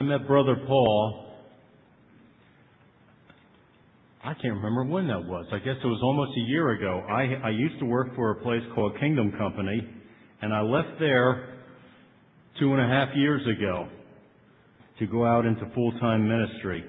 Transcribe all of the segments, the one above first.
I met Brother Paul, I can't remember when that was. I guess it was almost a year ago. I used to work for a place called Kingdom Company, and I left there 2.5 years ago to go out into full-time ministry.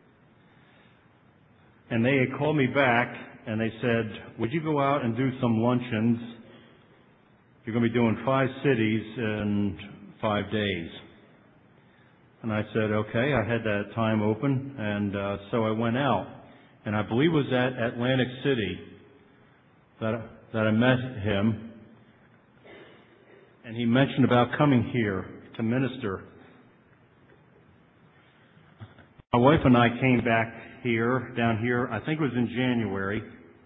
And they had called me back, and they said, would you go out and do some luncheons? You're going to be doing 5 cities in 5 days. And I said, okay. I had that time open, and so I went out. And I believe it was at Atlantic City that I met him. And he mentioned about coming here to minister. My wife and I came back down here, I think it was in January.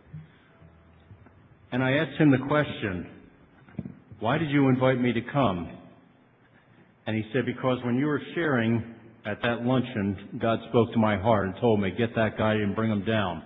And I asked him the question, why did you invite me to come? And he said, because when you were sharing at that luncheon, God spoke to my heart and told me, get that guy and bring him down.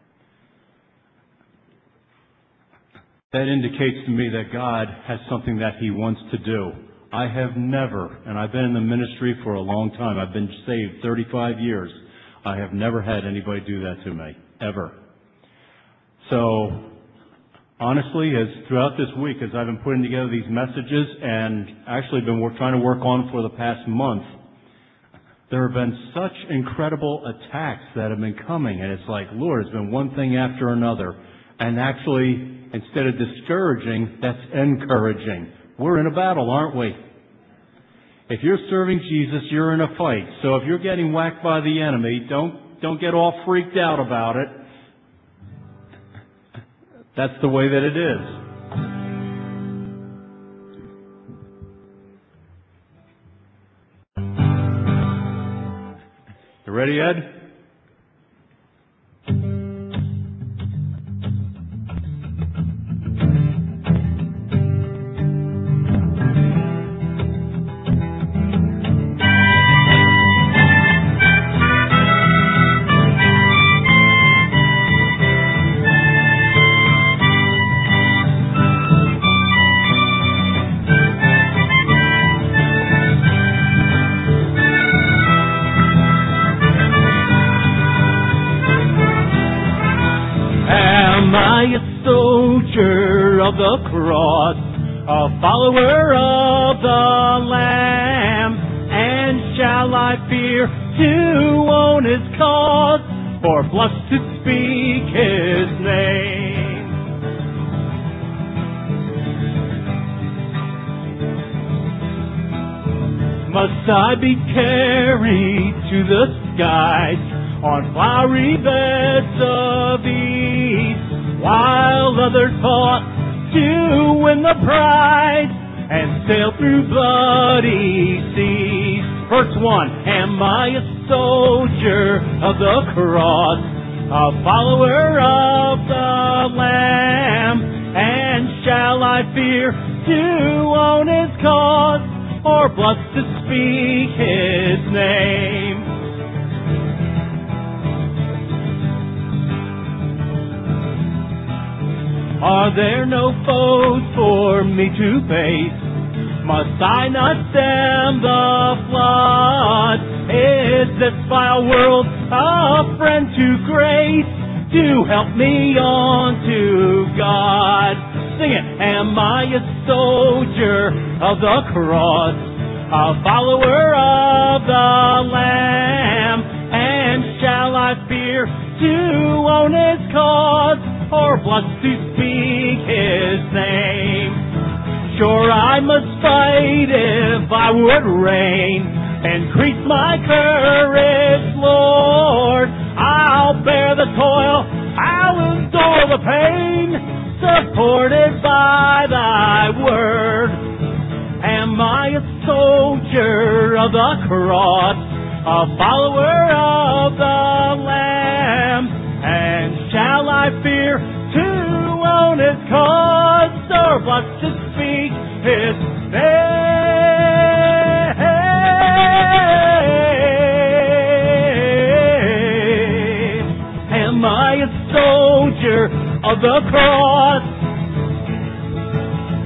That indicates to me that God has something that He wants to do. I have never, and I've been in the ministry for a long time, I've been saved 35 years, I have never had anybody do that to me, ever. So, honestly, throughout this week, as I've been putting together these messages and actually been trying to work on for the past month, there have been such incredible attacks that have been coming, and it's like, Lord, it's been one thing after another. And actually, instead of discouraging, that's encouraging. We're in a battle, aren't we? If you're serving Jesus, you're in a fight. So if you're getting whacked by the enemy, don't get all freaked out about it. That's the way that it is. You ready, Ed? Of the cross, a follower of the Lamb, and shall I fear to own His cause, or blush to speak His name? Must I be carried to the skies on flowery beds of ease, while others fought to win the prize and sail through bloody seas? Verse 1, am I a soldier of the cross, a follower of the Lamb, and shall I fear to own His cause, or blush to speak His name? Are there no foes for me to face? Must I not stem the flood? Is this vile world a friend to grace, to help me on to God? Sing it! Am I a soldier of the cross, a follower of the Lamb, and shall I fear to own His cause, or blush to speak His name? Sure, I must fight if I would reign. Increase my courage, Lord. I'll bear the toil, I'll endure the pain, supported by Thy word. Am I a soldier of the cross, a follower of the Lamb, and shall I fear to own His cause, or blush to speak His name? Am I a soldier of the cross?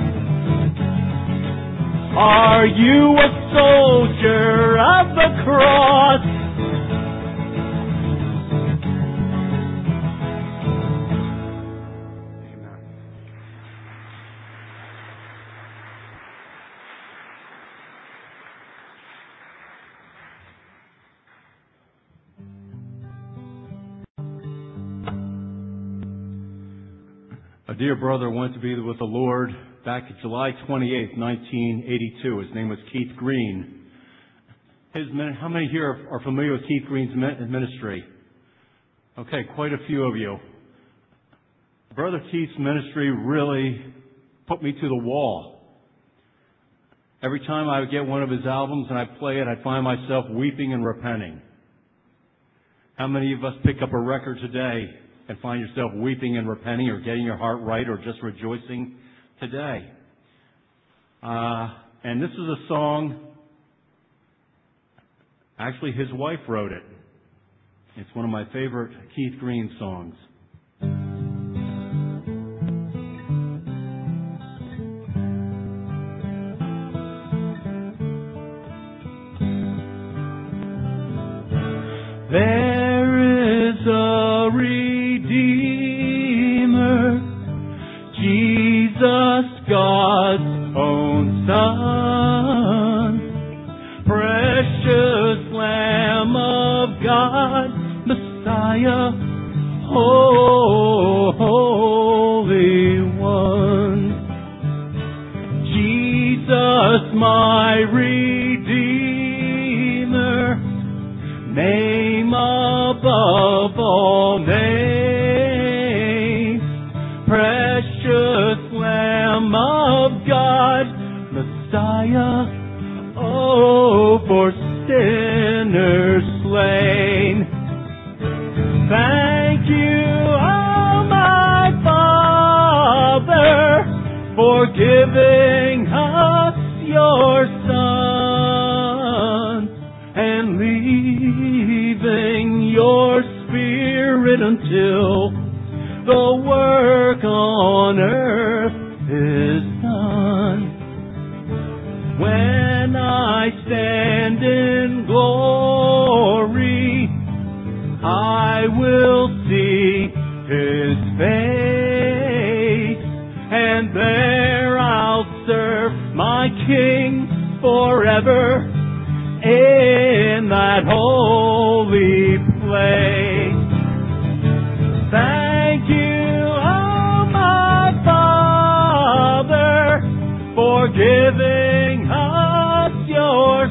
Are you a soldier of the cross? A dear brother went to be with the Lord back July 28th, 1982. His name was Keith Green. How many here are familiar with Keith Green's ministry? Okay, quite a few of you. Brother Keith's ministry really put me to the wall. Every time I would get one of his albums and I'd play it, I'd find myself weeping and repenting. How many of us pick up a record today and find yourself weeping and repenting, or getting your heart right, or just rejoicing today? And this is a song, actually his wife wrote it. It's one of my favorite Keith Green songs. There is a Redeemer, Jesus, God's own Son, precious Lamb of God, Messiah, Holy One. Jesus, my Redeemer, name above all names, precious Lamb of God, Messiah, oh, for sinners slain. Thank you, oh my Father, for giving us your Son and leaving your Spirit until the work on earth is done. When I stand in glory, I will see His face, and there I'll serve my King forever in that holy place. Thank you, oh my Father, for giving us your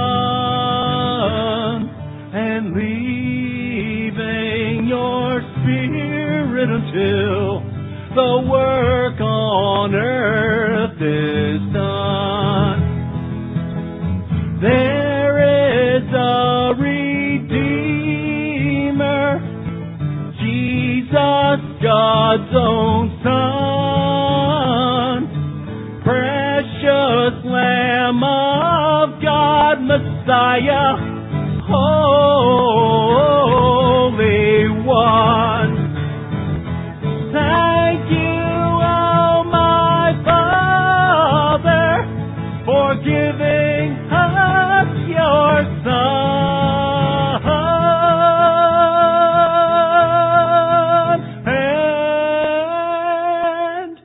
Son and leaving your Spirit until the work on earth is done. There is a Redeemer, Jesus, God's own Son, precious Lamb of God, Messiah, Holy One. Thank you, oh my Father, for giving us your Son and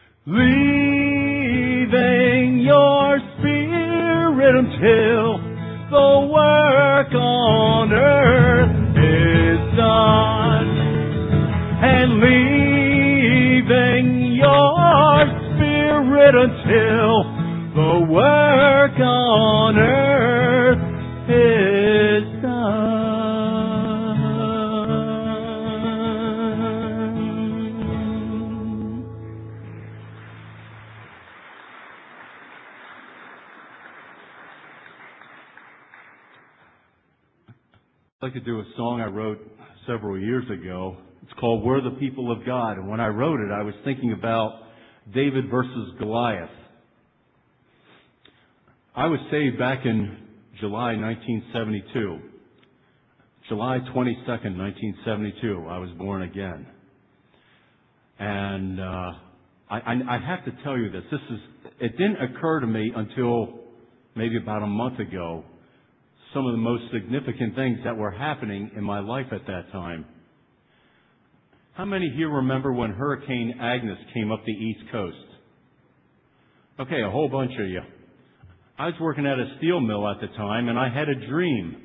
leaving your Spirit until the work on earth is done, and leaving your Spirit until the work on earth is done. I'd like to do a song I wrote several years ago. It's called We're the People of God. And when I wrote it, I was thinking about David versus Goliath. I was saved back in July 1972. July 22nd, 1972, I was born again. And I have to tell you this. It didn't occur to me until maybe about a month ago, some of the most significant things that were happening in my life at that time. How many here remember when Hurricane Agnes came up the East Coast? Okay, a whole bunch of you. I was working at a steel mill at the time, and I had a dream.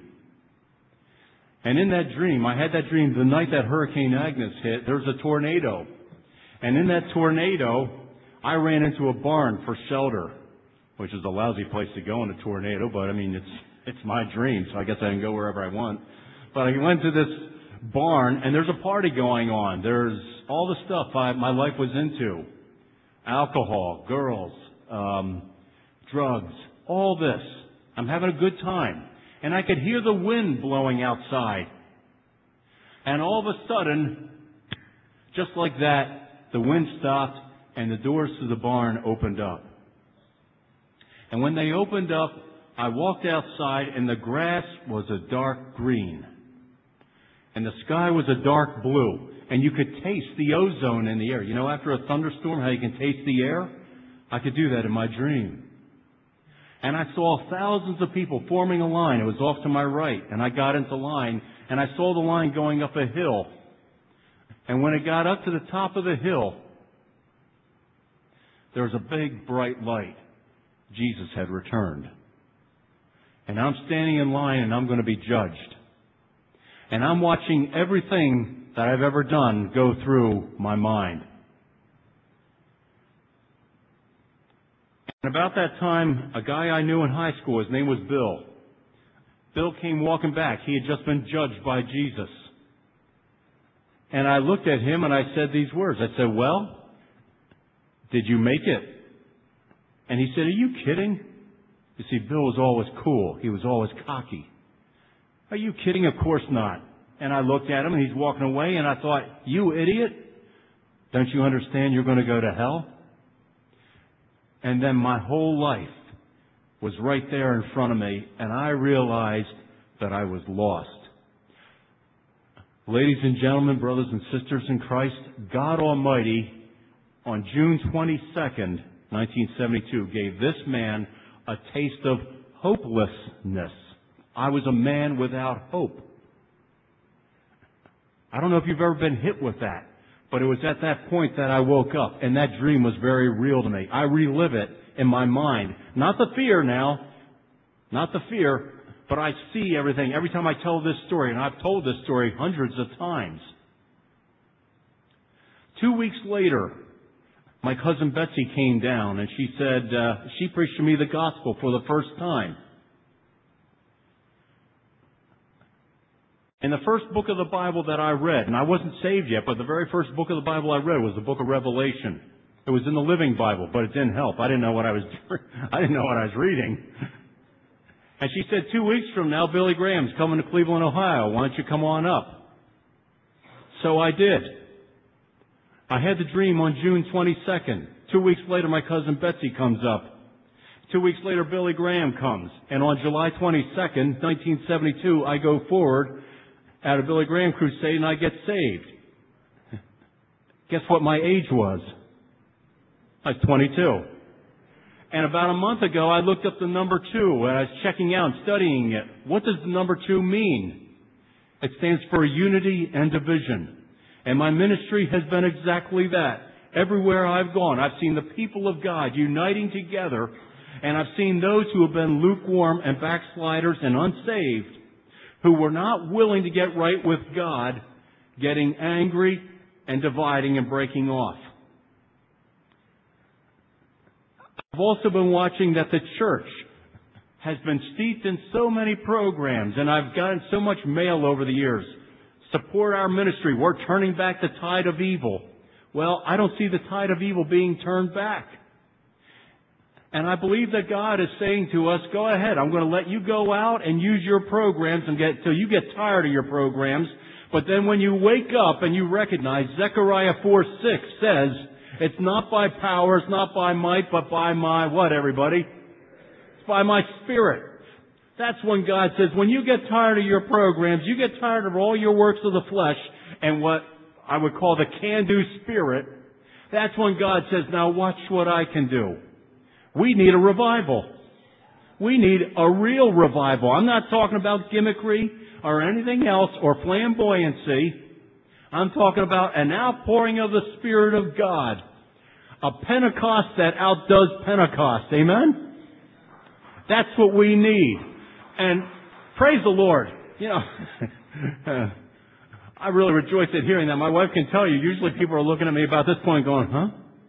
And in that dream, I had that dream the night that Hurricane Agnes hit, there was a tornado. And in that tornado, I ran into a barn for shelter, which is a lousy place to go in a tornado, but I mean, it's my dream, so I guess I can go wherever I want. But I went to this barn, and there's a party going on. There's all the stuff my life was into. Alcohol, girls, drugs, all this. I'm having a good time. And I could hear the wind blowing outside. And all of a sudden, just like that, the wind stopped and the doors to the barn opened up. And when they opened up, I walked outside and the grass was a dark green. And the sky was a dark blue. And you could taste the ozone in the air. You know, after a thunderstorm, how you can taste the air? I could do that in my dream. And I saw thousands of people forming a line. It was off to my right. And I got into line, and I saw the line going up a hill. And when it got up to the top of the hill, there was a big, bright light. Jesus had returned. And I'm standing in line, and I'm going to be judged. And I'm watching everything that I've ever done go through my mind. And about that time, a guy I knew in high school, his name was Bill. Bill came walking back. He had just been judged by Jesus. And I looked at him and I said these words. I said, "Well, did you make it?" And he said, "Are you kidding?" You see, Bill was always cool. He was always cocky. "Are you kidding? Of course not." And I looked at him and he's walking away and I thought, "You idiot. Don't you understand you're going to go to hell?" And then my whole life was right there in front of me, and I realized that I was lost. Ladies and gentlemen, brothers and sisters in Christ, God Almighty, on June 22nd, 1972, gave this man a taste of hopelessness. I was a man without hope. I don't know if you've ever been hit with that. But it was at that point that I woke up, and that dream was very real to me. I relive it in my mind. Not the fear now, not the fear, but I see everything. Every time I tell this story, and I've told this story hundreds of times. 2 weeks later, my cousin Betsy came down, and she said, she preached to me the gospel for the first time. In the first book of the Bible that I read, and I wasn't saved yet, but the very first book of the Bible I read was the book of Revelation. It was in the Living Bible, but it didn't help. I didn't know what I was reading. And she said, 2 weeks from now, Billy Graham's coming to Cleveland, Ohio. Why don't you come on up? So I did. I had the dream on June 22nd. 2 weeks later, my cousin Betsy comes up. 2 weeks later, Billy Graham comes. And on July 22nd, 1972, I go forward at a Billy Graham crusade and I get saved. Guess what my age was? I was 22. And about a month ago, I looked up the number 2 and I was checking out and studying it. What does the number 2 mean? It stands for unity and division. And my ministry has been exactly that. Everywhere I've gone, I've seen the people of God uniting together, and I've seen those who have been lukewarm and backsliders and unsaved, who were not willing to get right with God, getting angry and dividing and breaking off. I've also been watching that the church has been steeped in so many programs, and I've gotten so much mail over the years. Support our ministry. We're turning back the tide of evil. Well, I don't see the tide of evil being turned back. And I believe that God is saying to us, go ahead, I'm going to let you go out and use your programs till you get tired of your programs. But then when you wake up and you recognize, Zechariah 4:6 says, it's not by power, it's not by might, but by my what, everybody? It's by my Spirit. That's when God says, when you get tired of your programs, you get tired of all your works of the flesh and what I would call the can-do spirit, that's when God says, now watch what I can do. We need a revival. We need a real revival. I'm not talking about gimmickry or anything else or flamboyancy. I'm talking about an outpouring of the Spirit of God. A Pentecost that outdoes Pentecost. Amen? That's what we need. And praise the Lord. You know, I really rejoiced at hearing that. My wife can tell you, usually people are looking at me about this point going, huh?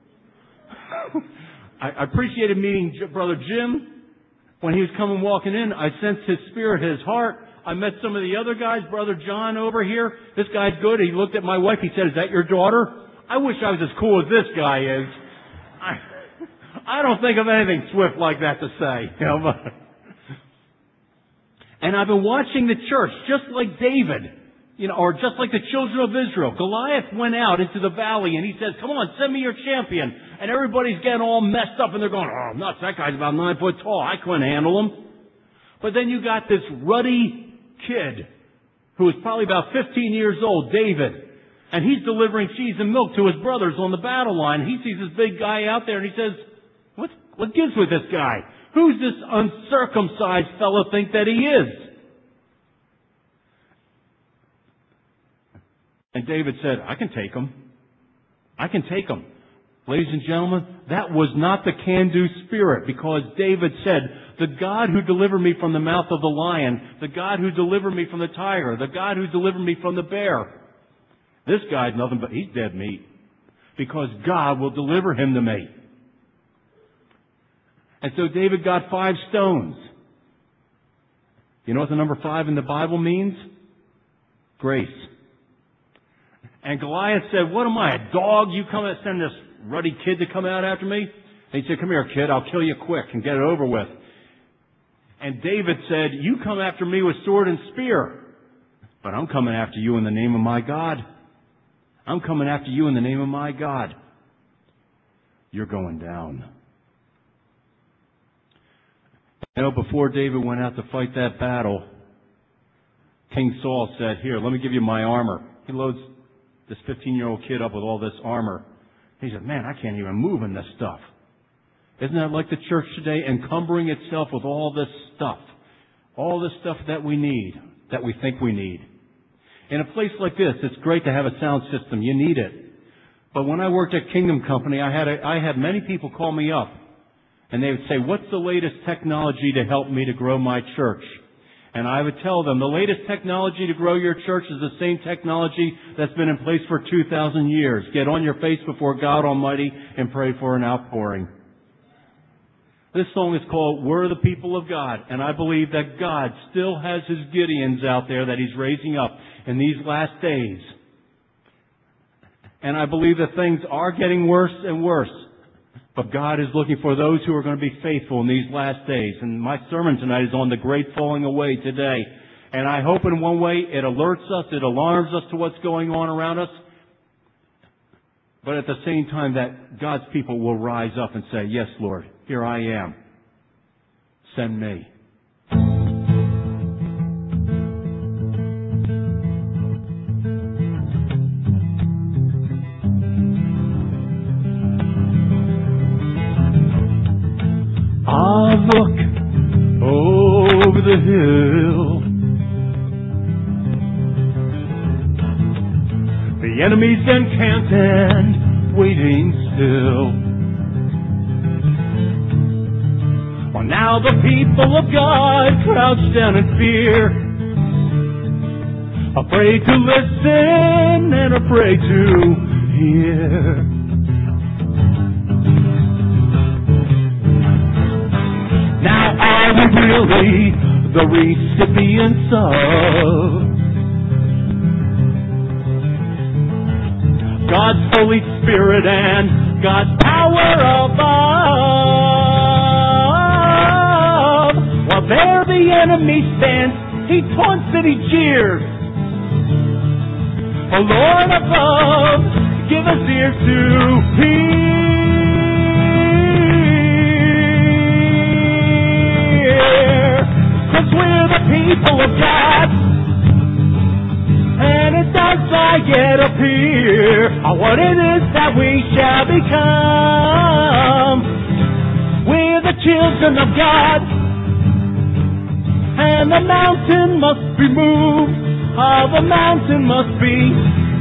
I appreciated meeting Brother Jim when he was coming walking in. I sensed his spirit, his heart. I met some of the other guys, Brother John over here. This guy's good. He looked at my wife. He said, "Is that your daughter?" I wish I was as cool as this guy is. I don't think of anything swift like that to say. You know, and I've been watching the church just like David. You know, or just like the children of Israel. Goliath went out into the valley and he says, "Come on, send me your champion." And everybody's getting all messed up and they're going, "Oh, nuts, that guy's about 9 foot tall. I couldn't handle him." But then you got this ruddy kid who was probably about 15 years old, David. And he's delivering cheese and milk to his brothers on the battle line. He sees this big guy out there and he says, what gives with this guy? Who's this uncircumcised fellow think that he is? And David said, "I can take him. I can take him." Ladies and gentlemen, that was not the can-do spirit, because David said, "The God who delivered me from the mouth of the lion, the God who delivered me from the tiger, the God who delivered me from the bear, this guy's nothing but, he's dead meat, because God will deliver him to me." And so David got 5 stones. You know what the number 5 in the Bible means? Grace. And Goliath said, "What am I, a dog? You come and send this ruddy kid to come out after me?" And he said, "Come here, kid. I'll kill you quick and get it over with." And David said, "You come after me with sword and spear, but I'm coming after you in the name of my God. I'm coming after you in the name of my God. You're going down." You know, before David went out to fight that battle, King Saul said, "Here, let me give you my armor." He loads this 15-year-old kid up with all this armor. He said, "Man, I can't even move in this stuff." Isn't that like the church today, encumbering itself with all this stuff that we need, that we think we need? In a place like this, it's great to have a sound system. You need it. But when I worked at Kingdom Company, I had many people call me up, and they would say, "What's the latest technology to help me to grow my church?" And I would tell them, the latest technology to grow your church is the same technology that's been in place for 2,000 years. Get on your face before God Almighty and pray for an outpouring. This song is called "We're the People of God," and I believe that God still has His Gideons out there that He's raising up in these last days. And I believe that things are getting worse and worse. But God is looking for those who are going to be faithful in these last days. And my sermon tonight is on the great falling away today. And I hope in one way it alerts us, it alarms us to what's going on around us. But at the same time that God's people will rise up and say, "Yes, Lord, here I am. Send me." I look over the hill. The enemy's encamped and waiting still. Well, now the people of God crouch down in fear, afraid to listen and afraid to hear. Now are we really the recipients of God's Holy Spirit and God's power above? While there the enemy stands, he taunts and he jeers. O Lord above, give us ears to hear. 'Cause we're the people of God, and it does not yet appear what it is that we shall become. We're the children of God, and the mountain must be moved. Oh, the mountain must be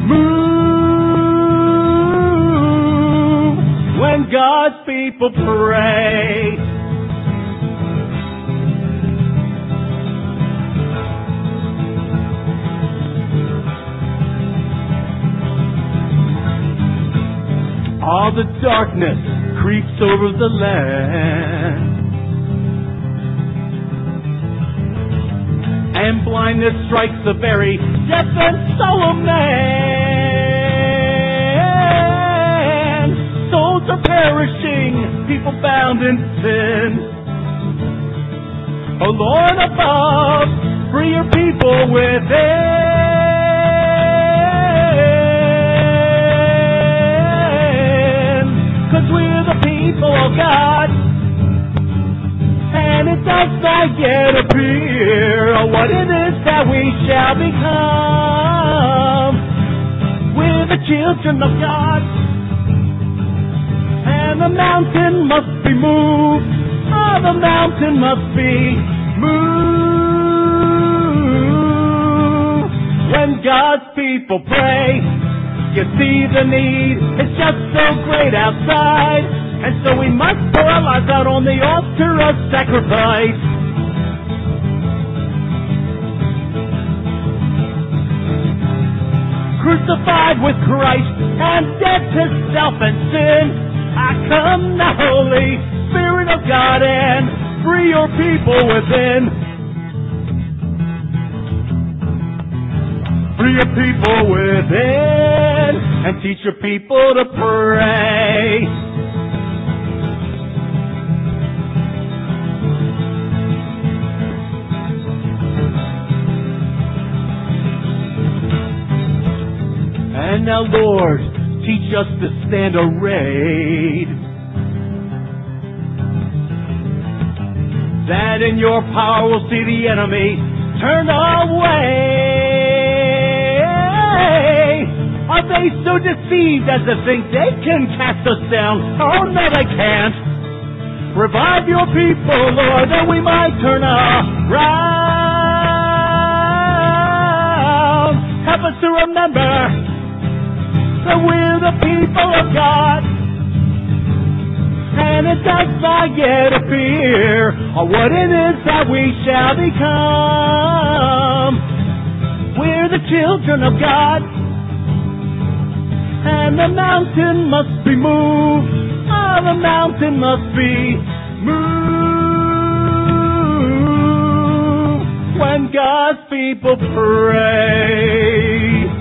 moved when God's people pray. All the darkness creeps over the land, and blindness strikes the very depth and soul of man. Souls are perishing, people bound in sin. O Lord above, free your people within. 'Cause we're the people of God, and it does not yet appear what it is that we shall become. We're the children of God, and the mountain must be moved. Oh, the mountain must be moved. When God's people pray, you see the need, it's just so great outside. And so we must pour our lives out on the altar of sacrifice. Crucified with Christ and dead to self and sin, I come the Holy Spirit of God and free your people within. Free your people within and teach your people to pray. And now, Lord, teach us to stand arrayed, that in your power we'll see the enemy turn away. Are they so deceived as to think they can cast us down? Oh, no, they can't. Revive your people, Lord, that we might turn around. Help us to remember that we're the people of God, and it does not yet appear what it is that we shall become. We're the children of God, and the mountain must be moved. Oh, the mountain must be moved. When God's people pray,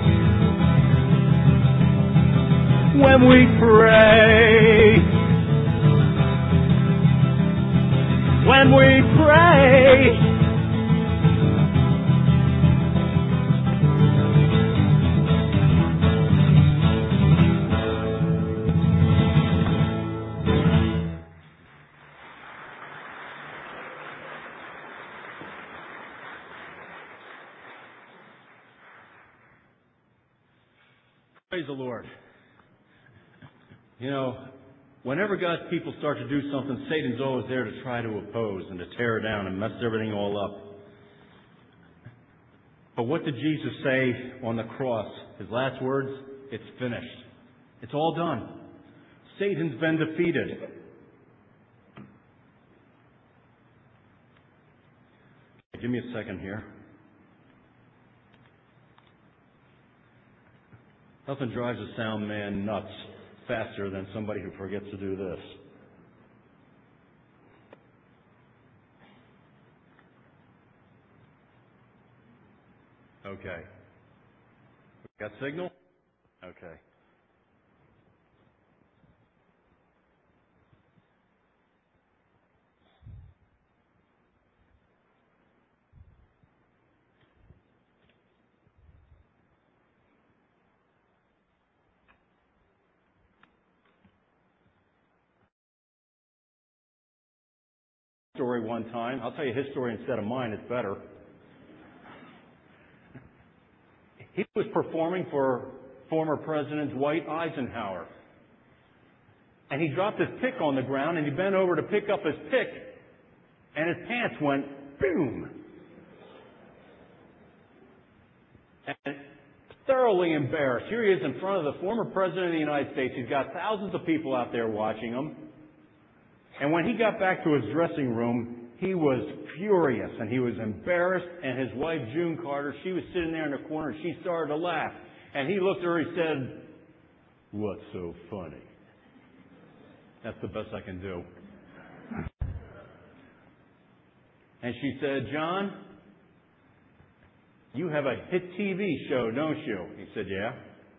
when we pray, when we pray. Praise the Lord. You know, whenever God's people start to do something, Satan's always there to try to oppose and to tear down and mess everything all up. But what did Jesus say on the cross? His last words, it's finished. It's all done. Satan's been defeated. Give me a second here. Nothing drives a sound man nuts faster than somebody who forgets to do this. Okay. Got signal? Okay. Story one time. I'll tell you his story instead of mine. It's better. He was performing for former President Dwight Eisenhower. And he dropped his pick on the ground, and he bent over to pick up his pick, and his pants went boom. And thoroughly embarrassed. Here he is in front of the former President of the United States. He's got thousands of people out there watching him. And when he got back to his dressing room, he was furious and he was embarrassed. And his wife, June Carter, she was sitting there in the corner and she started to laugh. And he looked at her and he said, "What's so funny?" That's the best I can do. And she said, John, you have a hit TV show, don't you? He said, yeah.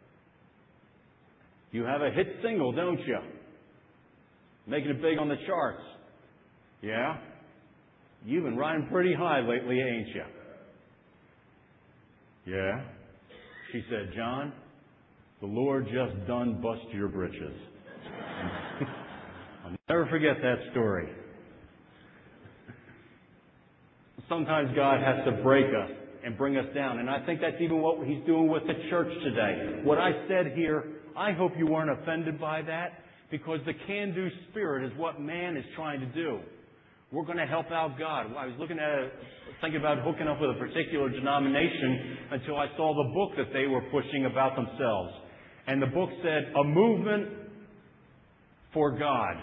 You have a hit single, don't you? Making it big on the charts. Yeah. You've been riding pretty high lately, ain't you? Yeah. She said, John, the Lord just done bust your britches. I'll never forget that story. Sometimes God has to break us and bring us down. And I think that's even what He's doing with the church today. What I said here, I hope you weren't offended by that, because the can-do spirit is what man is trying to do. We're going to help out God. I was thinking about hooking up with a particular denomination until I saw the book that they were pushing about themselves. And the book said, A Movement for God.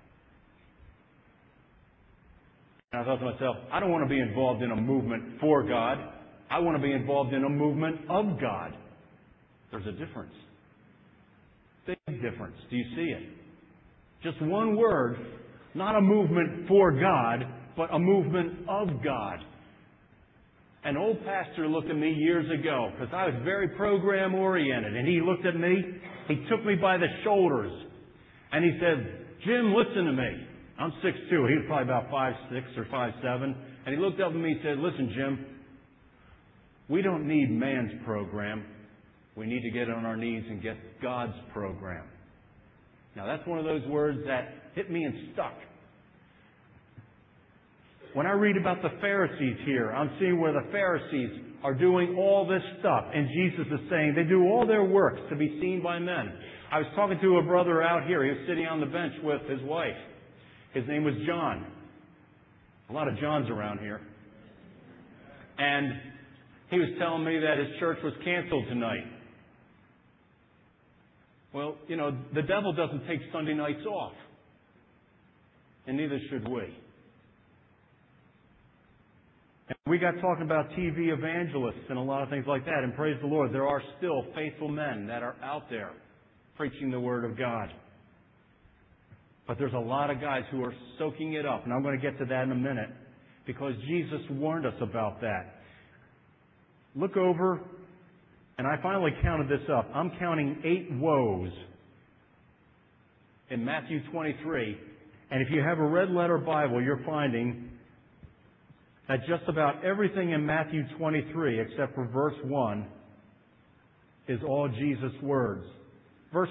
And I thought to myself, I don't want to be involved in a movement for God. I want to be involved in a movement of God. There's a difference. Big difference. Do you see it? Just one word, not a movement for God, but a movement of God. An old pastor looked at me years ago, because I was very program-oriented, and he looked at me, he took me by the shoulders, and he said, Jim, listen to me. I'm 6'2". He was probably about 5'6" or 5'7". And he looked up at me and said, listen, Jim, we don't need man's program. We need to get on our knees and get God's program. Now, that's one of those words that hit me and stuck. When I read about the Pharisees here, I'm seeing where the Pharisees are doing all this stuff. And Jesus is saying they do all their works to be seen by men. I was talking to a brother out here. He was sitting on the bench with his wife. His name was John. A lot of Johns around here. And he was telling me that his church was canceled tonight. Well, you know, the devil doesn't take Sunday nights off. And neither should we. And we got talking about TV evangelists and a lot of things like that. And praise the Lord, there are still faithful men that are out there preaching the Word of God. But there's a lot of guys who are soaking it up. And I'm going to get to that in a minute, because Jesus warned us about that. Look over, and I finally counted this up. I'm counting 8 woes in Matthew 23. And if you have a red letter Bible, you're finding that just about everything in Matthew 23, except for verse 1, is all Jesus' words. Verse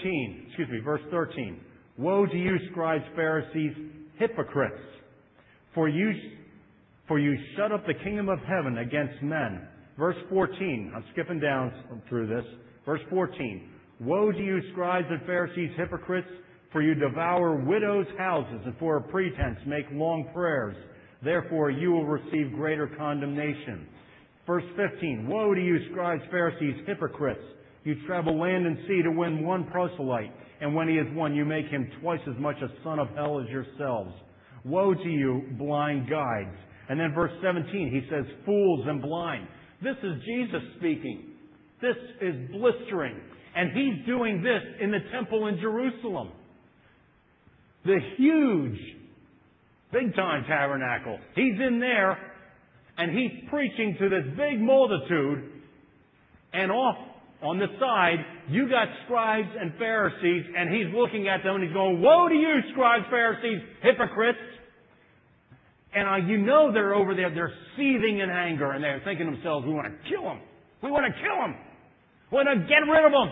13. Woe to you, scribes, Pharisees, hypocrites! For you shut up the kingdom of heaven against men. Verse 14. I'm skipping down through this. Verse 14. Woe to you, scribes and Pharisees, hypocrites! For you devour widows' houses, and for a pretense make long prayers. Therefore you will receive greater condemnation. Verse 15. Woe to you, scribes, Pharisees, hypocrites! You travel land and sea to win one proselyte, and when he is won, you make him twice as much a son of hell as yourselves. Woe to you, blind guides! And then verse 17, he says, fools and blind. This is Jesus speaking. This is blistering. And he's doing this in the temple in Jerusalem. The huge, big-time tabernacle. He's in there, and he's preaching to this big multitude, and off on the side, you got scribes and Pharisees, and he's looking at them and he's going, woe to you, scribes, Pharisees, hypocrites! And you know they're over there, they're seething in anger, and they're thinking to themselves, we want to kill him. We want to kill him. We want to get rid of him.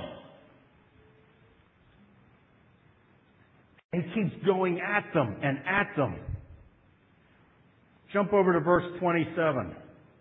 He keeps going at them and at them. Jump over to verse 27.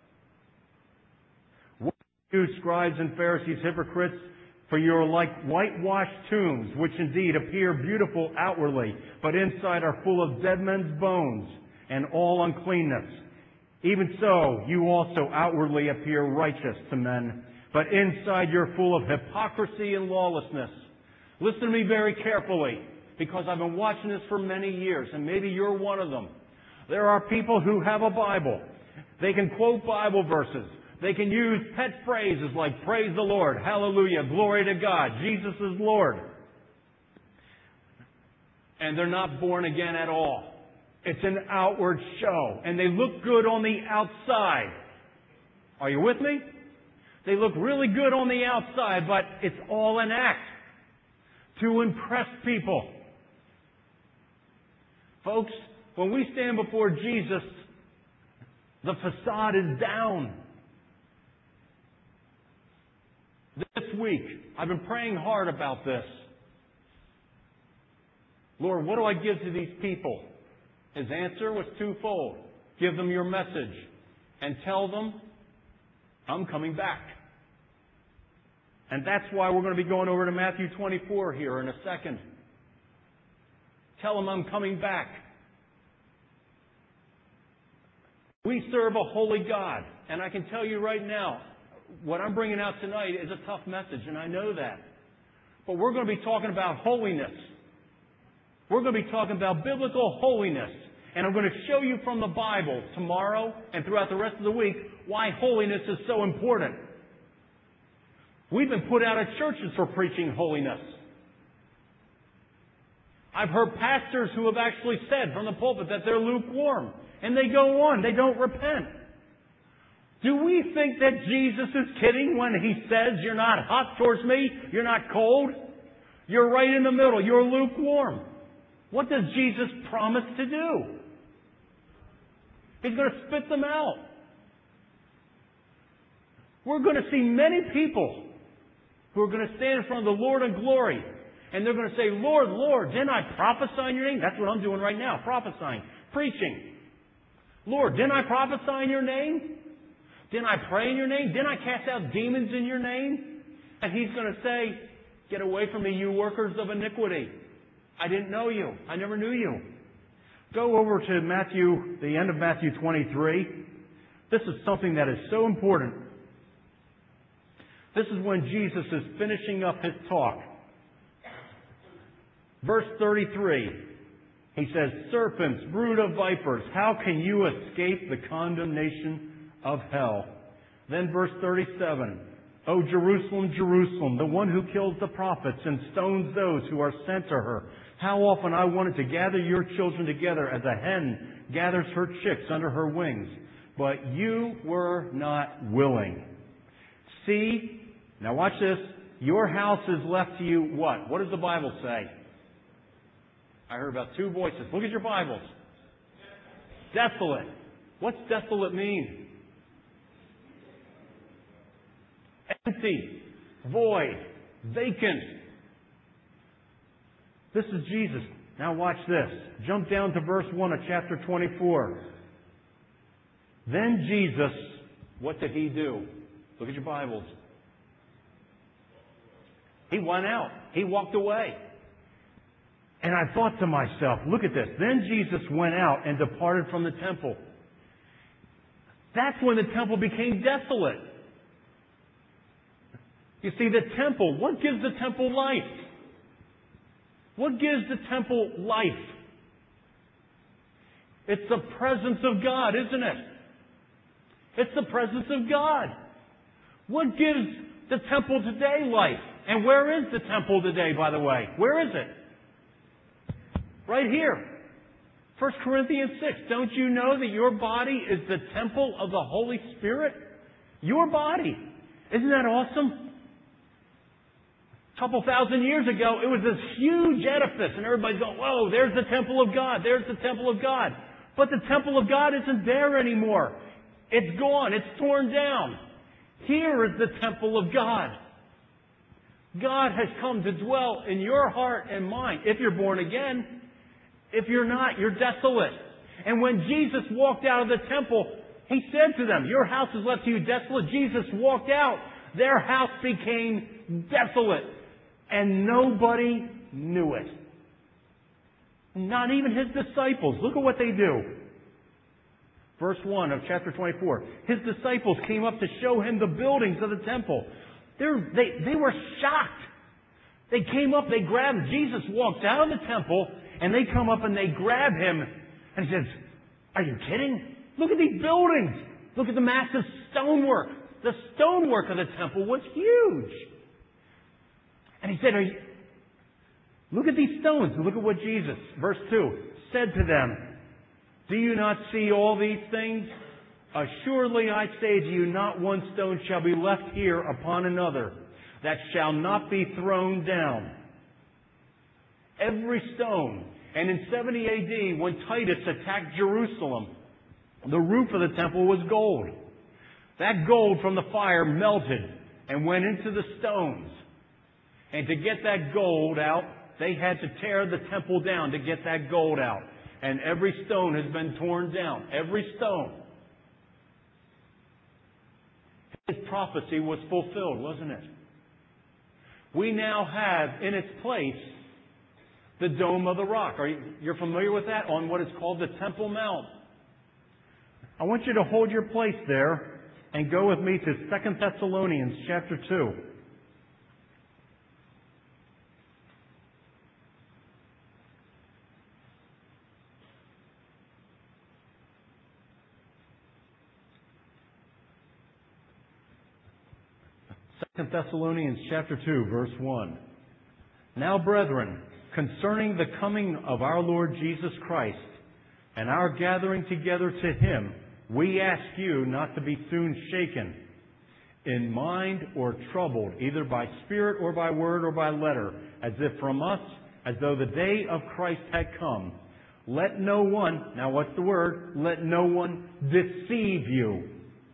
You scribes and Pharisees, hypocrites, for you are like whitewashed tombs, which indeed appear beautiful outwardly, but inside are full of dead men's bones and all uncleanness. Even so, you also outwardly appear righteous to men, but inside you're full of hypocrisy and lawlessness. Listen to me very carefully, because I've been watching this for many years, and maybe you're one of them. There are people who have a Bible. They can quote Bible verses. They can use pet phrases like, praise the Lord, hallelujah, glory to God, Jesus is Lord. and they're not born again at all. It's an outward show, and they look good on the outside. Are you with me? They look really good on the outside, but it's all an act to impress people. Folks, when we stand before Jesus, the facade is down. This week, I've been praying hard about this. Lord, what do I give to these people? His answer was twofold. Give them your message and tell them, I'm coming back. And that's why we're going to be going over to Matthew 24 here in a second. Tell them I'm coming back. We serve a holy God. And I can tell you right now, what I'm bringing out tonight is a tough message, and I know that. But we're going to be talking about holiness. We're going to be talking about biblical holiness. And I'm going to show you from the Bible tomorrow and throughout the rest of the week why holiness is so important. We've been put out of churches for preaching holiness. I've heard pastors who have actually said from the pulpit that they're lukewarm. And they go on. They don't repent. Do we think that Jesus is kidding when He says you're not hot towards me, you're not cold? You're right in the middle. You're lukewarm. What does Jesus promise to do? He's going to spit them out. We're going to see many people who are going to stand in front of the Lord in glory. And they're going to say, Lord, Lord, didn't I prophesy in your name? That's what I'm doing right now, prophesying, preaching. Lord, didn't I prophesy in your name? Didn't I pray in your name? Didn't I cast out demons in your name? And He's going to say, get away from me, you workers of iniquity. I didn't know you. I never knew you. Go over to Matthew, the end of Matthew 23. This is something that is so important. This is when Jesus is finishing up His talk. Verse 33. He says, serpents, brood of vipers, how can you escape the condemnation of hell? Then verse 37. O Jerusalem, Jerusalem, the one who kills the prophets and stones those who are sent to her. How often I wanted to gather your children together as a hen gathers her chicks under her wings. But you were not willing. See, now watch this. Your house is left to you what? What does the Bible say? I heard about two voices. Look at your Bibles. Desolate. What's desolate mean? Empty. Void. Vacant. This is Jesus. Now watch this. Jump down to verse 1 of chapter 24. Then Jesus, what did He do? Look at your Bibles. He went out. He walked away. And I thought to myself, look at this. Then Jesus went out and departed from the temple. That's when the temple became desolate. You see, the temple, what gives the temple life? What gives the temple life? It's the presence of God, isn't it? It's the presence of God. What gives the temple today life? And where is the temple today, by the way? Where is it? Right here. 1 Corinthians 6. Don't you know that your body is the temple of the Holy Spirit? Your body. Isn't that awesome? A couple thousand years ago, it was this huge edifice, and everybody's going, whoa, there's the temple of God. There's the temple of God. But the temple of God isn't there anymore. It's gone. It's torn down. Here is the temple of God. God has come to dwell in your heart and mind if you're born again. If you're not, you're desolate. And when Jesus walked out of the temple, He said to them, your house is left to you desolate. Jesus walked out. Their house became desolate. And nobody knew it. Not even His disciples. Look at what they do. Verse 1 of chapter 24. His disciples came up to show Him the buildings of the temple. They were shocked. They came up, they grabbed Him. Jesus walks out of the temple, and they come up and they grab Him. And He says, are you kidding? Look at these buildings. Look at the massive stonework. The stonework of the temple was huge. And He said, Look at these stones. Look at what Jesus, verse 2, said to them. Do you not see all these things? Assuredly I say to you, not one stone shall be left here upon another that shall not be thrown down. Every stone. And in 70 AD, when Titus attacked Jerusalem, the roof of the temple was gold. That gold from the fire melted and went into the stones. And to get that gold out, they had to tear the temple down to get that gold out. And every stone has been torn down. Every stone. His prophecy was fulfilled, wasn't it? We now have in its place the Dome of the Rock. You're familiar with that? On what is called the Temple Mount. I want you to hold your place there and go with me to 2 Thessalonians chapter 2. Second Thessalonians chapter 2, verse 1. Now, brethren, concerning the coming of our Lord Jesus Christ and our gathering together to Him, we ask you not to be soon shaken in mind or troubled, either by spirit or by word or by letter, as if from us, as though the day of Christ had come. Let no one, now what's the word? Let no one deceive you.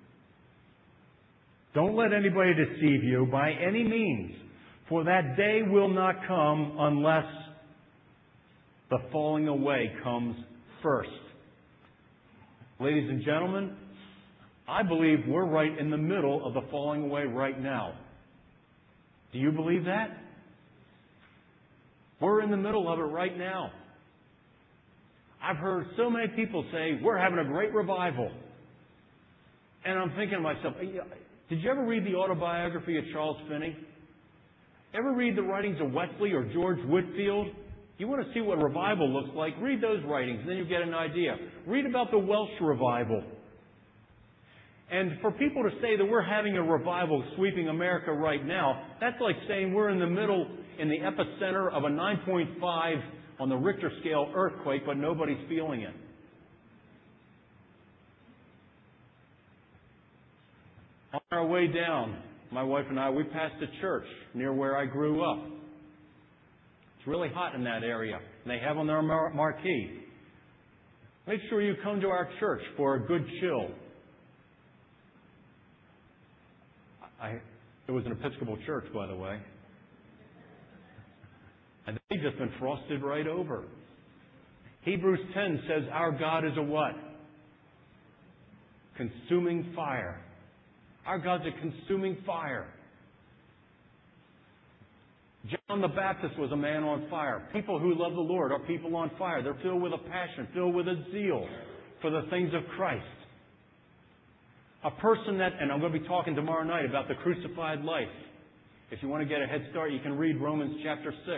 Don't let anybody deceive you by any means, for that day will not come unless the falling away comes first. Ladies and gentlemen, I believe we're right in the middle of the falling away right now. Do you believe that? We're in the middle of it right now. I've heard so many people say, we're having a great revival. And I'm thinking to myself, did you ever read the autobiography of Charles Finney? Ever read the writings of Wesley or George Whitefield? You want to see what revival looks like? Read those writings, and then you get an idea. Read about the Welsh revival. And for people to say that we're having a revival sweeping America right now, that's like saying we're in the middle, in the epicenter of a 9.5 on the Richter scale earthquake, but nobody's feeling it. On our way down, my wife and I, we passed a church near where I grew up. It's really hot in that area. And they have on their marquee, make sure you come to our church for a good chill. It was an Episcopal church, by the way. And they've just been frosted right over. Hebrews 10 says our God is a what? Consuming fire. Our God's a consuming fire. John the Baptist was a man on fire. People who love the Lord are people on fire. They're filled with a passion, filled with a zeal for the things of Christ. A person that, and I'm going to be talking tomorrow night about the crucified life. If you want to get a head start, you can read Romans chapter 6.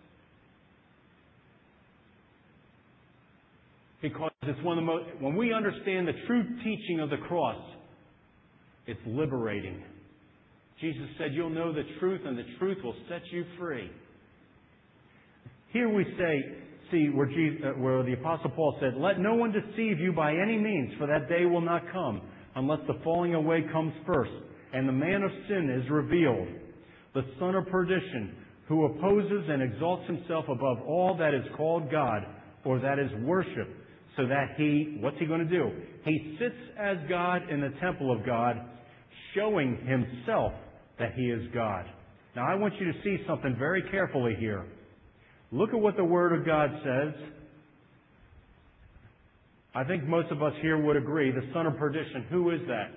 Because it's one of the most, when we understand the true teaching of the cross, it's liberating. Jesus said, you'll know the truth, and the truth will set you free. Here we see where the Apostle Paul said, let no one deceive you by any means, for that day will not come, unless the falling away comes first, and the man of sin is revealed, the son of perdition, who opposes and exalts himself above all that is called God, or that is worship, so that what's he going to do? He sits as God in the temple of God, showing himself that he is God. Now I want you to see something very carefully here. Look at what the Word of God says. I think most of us here would agree, the son of perdition. Who is that?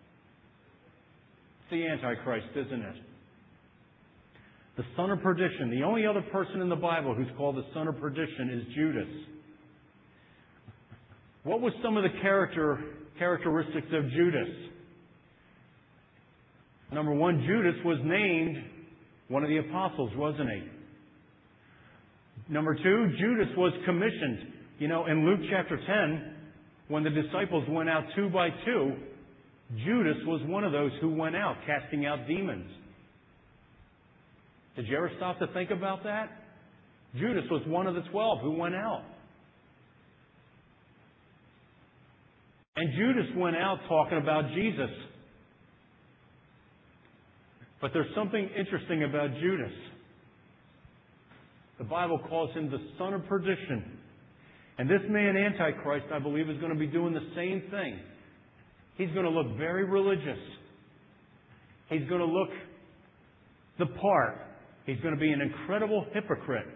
It's the Antichrist, isn't it? The son of perdition. The only other person in the Bible who's called the son of perdition is Judas. What was some of the characteristics of Judas? Number one, Judas was named one of the apostles, wasn't he? Number two, Judas was commissioned. You know, in Luke chapter 10, when the disciples went out 2 by 2, Judas was one of those who went out casting out demons. Did you ever stop to think about that? Judas was one of the 12 who went out. And Judas went out talking about Jesus. But there's something interesting about Judas. The Bible calls him the son of perdition. And this man, Antichrist, I believe, is going to be doing the same thing. He's going to look very religious. He's going to look the part. He's going to be an incredible hypocrite.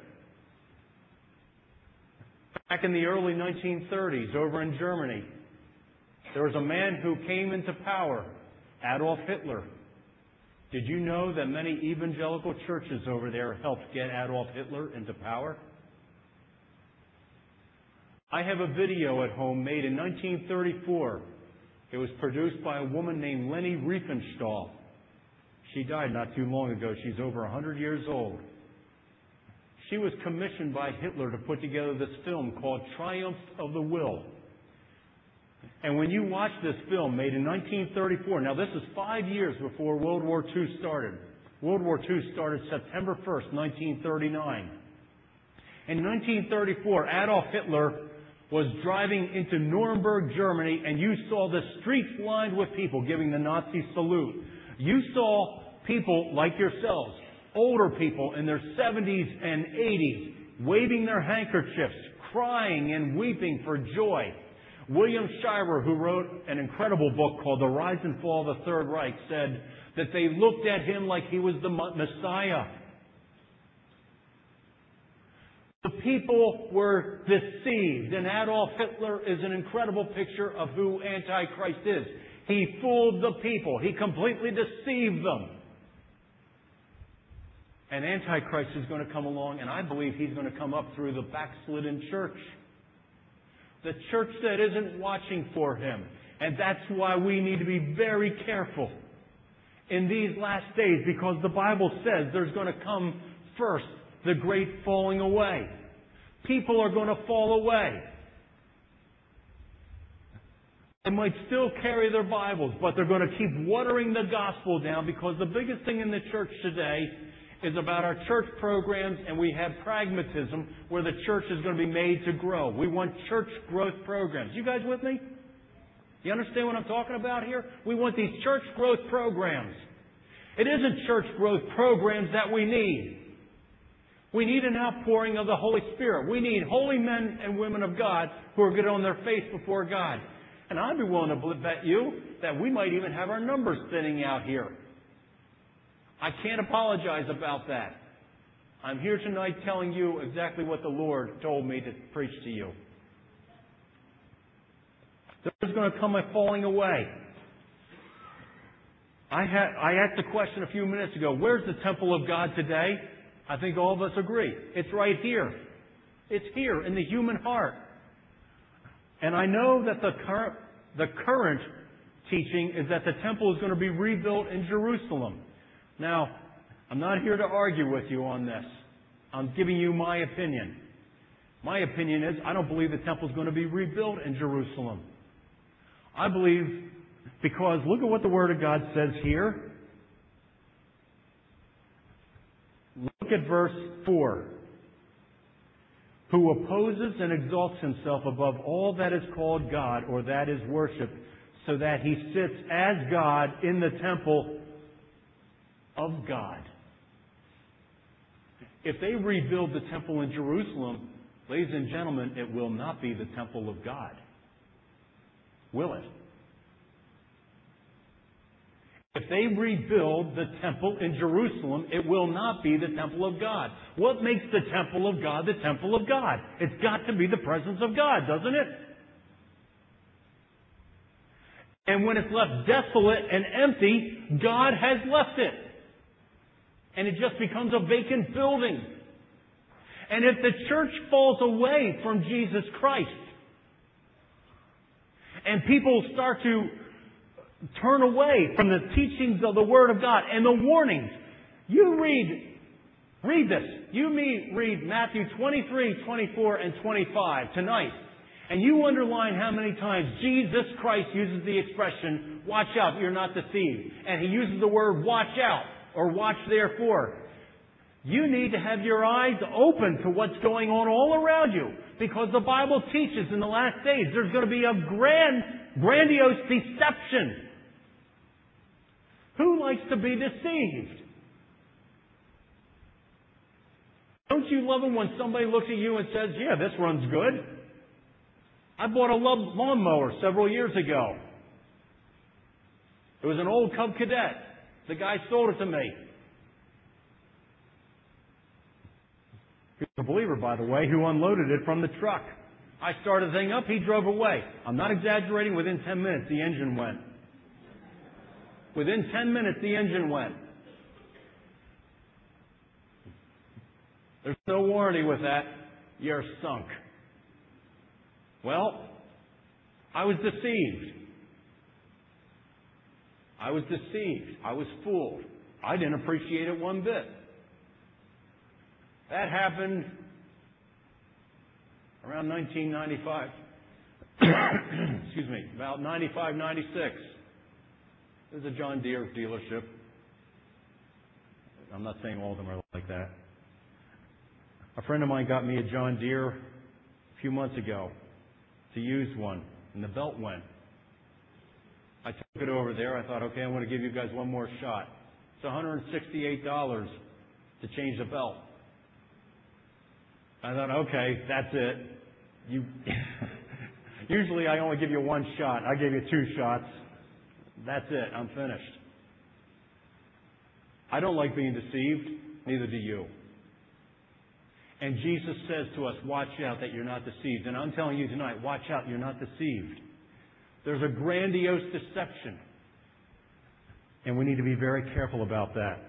Back in the early 1930s, over in Germany, there was a man who came into power, Adolf Hitler. Did you know that many evangelical churches over there helped get Adolf Hitler into power? I have a video at home made in 1934. It was produced by a woman named Leni Riefenstahl. She died not too long ago. She's over 100 years old. She was commissioned by Hitler to put together this film called Triumph of the Will. And when you watch this film made in 1934, now this is 5 years before World War II started. World War II started September 1st, 1939. In 1934, Adolf Hitler was driving into Nuremberg, Germany, and you saw the streets lined with people giving the Nazi salute. You saw people like yourselves, older people in their 70s and 80s, waving their handkerchiefs, crying and weeping for joy. William Shirer, who wrote an incredible book called The Rise and Fall of the Third Reich, said that they looked at him like he was the Messiah. The people were deceived, and Adolf Hitler is an incredible picture of who Antichrist is. He fooled the people. He completely deceived them. And Antichrist is going to come along, and I believe he's going to come up through the backslidden church. The church that isn't watching for him. And that's why we need to be very careful in these last days, because the Bible says there's going to come first the great falling away. People are going to fall away. They might still carry their Bibles, but they're going to keep watering the gospel down, because the biggest thing in the church today is about our church programs, and we have pragmatism where the church is going to be made to grow. We want church growth programs. You guys with me? You understand what I'm talking about here? We want these church growth programs. It isn't church growth programs that we need. We need an outpouring of the Holy Spirit. We need holy men and women of God who are good on their face before God. And I'd be willing to bet you that we might even have our numbers thinning out here. I can't apologize about that. I'm here tonight telling you exactly what the Lord told me to preach to you. There's going to come a falling away. I asked the question a few minutes ago, where's the temple of God today? I think all of us agree. It's right here. It's here in the human heart. And I know that the current teaching is that the temple is going to be rebuilt in Jerusalem. Now, I'm not here to argue with you on this. I'm giving you my opinion. My opinion is I don't believe the temple is going to be rebuilt in Jerusalem. I believe because look at what the Word of God says here. Look at verse 4. Who opposes and exalts himself above all that is called God or that is worshipped, so that he sits as God in the temple of God. If they rebuild the temple in Jerusalem, ladies and gentlemen, it will not be the temple of God. Will it? If they rebuild the temple in Jerusalem, it will not be the temple of God. What makes the temple of God the temple of God? It's got to be the presence of God, doesn't it? And when it's left desolate and empty, God has left it. And it just becomes a vacant building. And if the church falls away from Jesus Christ, and people start to turn away from the teachings of the Word of God and the warnings, you read this. You read Matthew 23, 24, and 25 tonight. And you underline how many times Jesus Christ uses the expression, watch out, you're not deceived. And He uses the word watch out, or watch therefore. You need to have your eyes open to what's going on all around you, because the Bible teaches in the last days there's going to be a grandiose deception. Who likes to be deceived? Don't you love it when somebody looks at you and says, yeah, this runs good? I bought a lawnmower several years ago. It was an old Cub Cadet. The guy sold it to me. He was a believer, by the way, who unloaded it from the truck. I started the thing up. He drove away. I'm not exaggerating. Within 10 minutes, the engine went. Within 10 minutes, the engine went. There's no warranty with that. You're sunk. Well, I was deceived. I was deceived. I was fooled. I didn't appreciate it one bit. That happened around 1995. Excuse me, about 95, 96. There's a John Deere dealership. I'm not saying all of them are like that. A friend of mine got me a John Deere a few months ago to use one, and the belt went. I took it over there. I thought, okay, I want to give you guys one more shot. It's $168 to change the belt. I thought, okay, that's it. Usually I only give you one shot. I gave you 2 shots. That's it. I'm finished. I don't like being deceived. Neither do you. And Jesus says to us, watch out that you're not deceived. And I'm telling you tonight, watch out, you're not deceived. There's a grandiose deception. And we need to be very careful about that.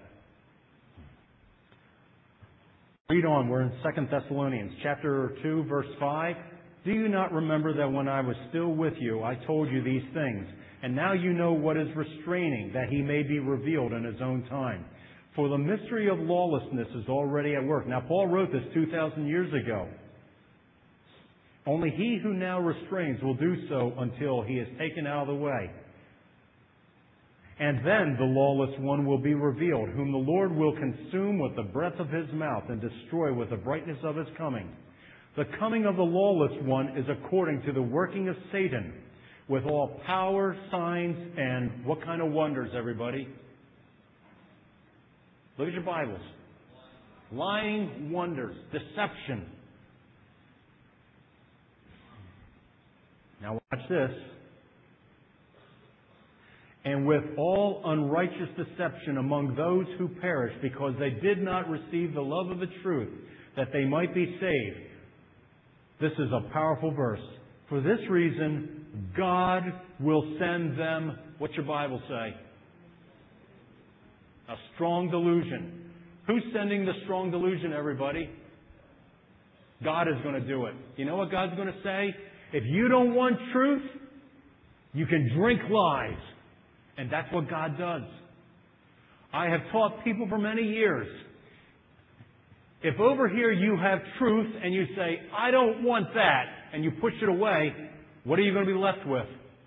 Read on. We're in 2 Thessalonians chapter 2, verse 5. Do you not remember that when I was still with you, I told you these things? And now you know what is restraining, that he may be revealed in his own time. For the mystery of lawlessness is already at work. Now, Paul wrote this 2,000 years ago. Only he who now restrains will do so until he is taken out of the way. And then the lawless one will be revealed, whom the Lord will consume with the breath of his mouth and destroy with the brightness of his coming. The coming of the lawless one is according to the working of Satan, with all power, signs, and what kind of wonders, everybody? Look at your Bibles. Lying wonders, deception. Now watch this. And with all unrighteous deception among those who perish, because they did not receive the love of the truth, that they might be saved. This is a powerful verse. For this reason, God will send them, what's your Bible say? A strong delusion. Who's sending the strong delusion, everybody? God is going to do it. You know what God's going to say? If you don't want truth, you can drink lies. And that's what God does. I have taught people for many years. If over here you have truth and you say, I don't want that, and you push it away, what are you going to be left with?